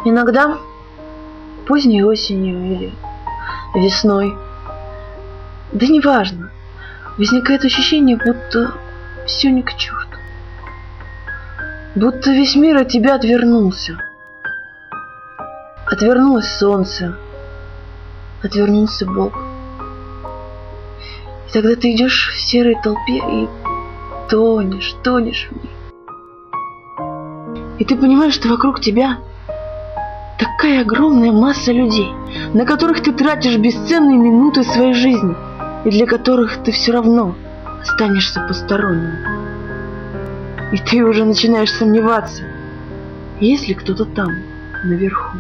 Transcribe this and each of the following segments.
Иногда поздней осенью или весной, да неважно, возникает ощущение, будто все ни к черту. Будто весь мир от тебя отвернулся. Отвернулось солнце, отвернулся Бог. И тогда ты идешь в серой толпе и тонешь в ней. И ты понимаешь, что вокруг тебя такая огромная масса людей, на которых ты тратишь бесценные минуты своей жизни, и для которых ты все равно останешься посторонним. И ты уже начинаешь сомневаться, есть ли кто-то там, наверху.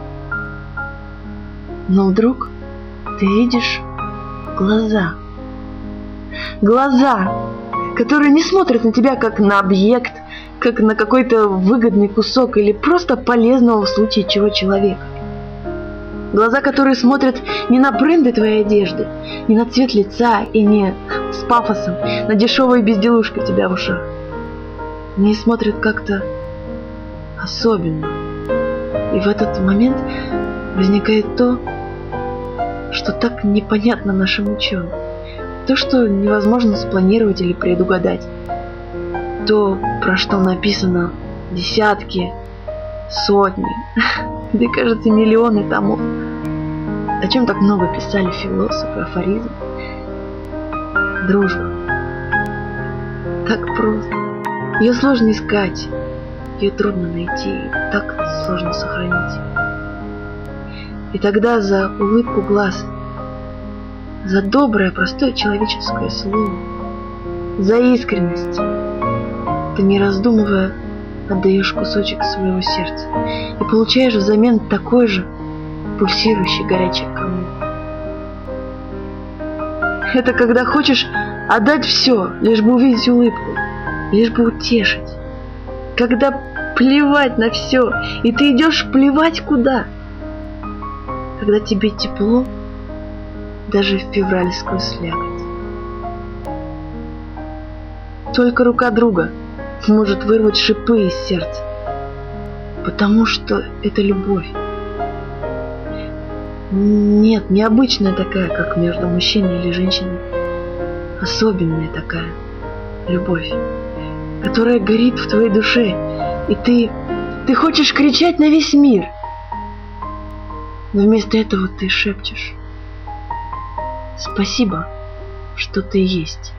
Но вдруг ты видишь глаза. Глаза, которые не смотрят на тебя как на объект, как на какой-то выгодный кусок или просто полезного в случае чего человека. Глаза, которые смотрят не на бренды твоей одежды, не на цвет лица и не с пафосом на дешевые безделушки у тебя в ушах. Они смотрят как-то особенно. И в этот момент возникает то, что так непонятно нашим ученым. То, что невозможно спланировать или предугадать. То, про что написано десятки, сотни, да, кажется, миллионы томов. О чем так много писали философы, афоризмы. Дружба. Так просто. Ее сложно искать, ее трудно найти, так сложно сохранить. И тогда за улыбку глаз, за доброе, простое человеческое слово, за искренность ты, не раздумывая, отдаешь кусочек своего сердца и получаешь взамен такой же пульсирующий горячий камень. Это когда хочешь отдать все, лишь бы увидеть улыбку, лишь бы утешить. Когда плевать на все, и ты идешь плевать куда. Когда тебе тепло, даже в февральскую слякоть. Только рука друга может вырвать шипы из сердца, потому что это любовь. Нет, необычная такая, как между мужчиной или женщиной. Особенная такая любовь, которая горит в твоей душе, и ты хочешь кричать на весь мир. Но вместо этого ты шепчешь: спасибо, что ты есть.